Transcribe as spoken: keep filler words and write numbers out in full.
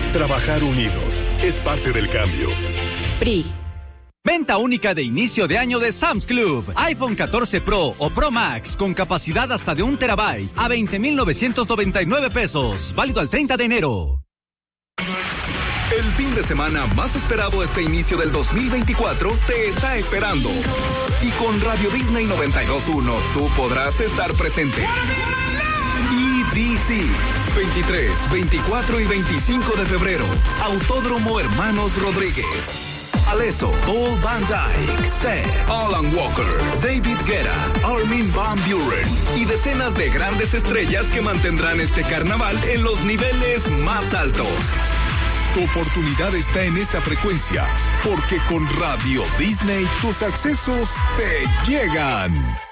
Trabajar unidos es parte del cambio. P R I. Venta única de inicio de año de Sam's Club. iPhone catorce Pro o Pro Max con capacidad hasta de un terabyte a veinte mil novecientos noventa y nueve pesos. Válido al treinta de enero. El fin de semana más esperado este inicio del dos mil veinticuatro te está esperando. Y con Radio Disney noventa y dos punto uno tú podrás estar presente. E D C, veintitrés, veinticuatro y veinticinco de febrero. Autódromo Hermanos Rodríguez. Alesso, Paul Van Dyke, Seth, Alan Walker, David Guetta, Armin van Buren y decenas de grandes estrellas que mantendrán este carnaval en los niveles más altos. Tu oportunidad está en esta frecuencia, porque con Radio Disney tus accesos te llegan.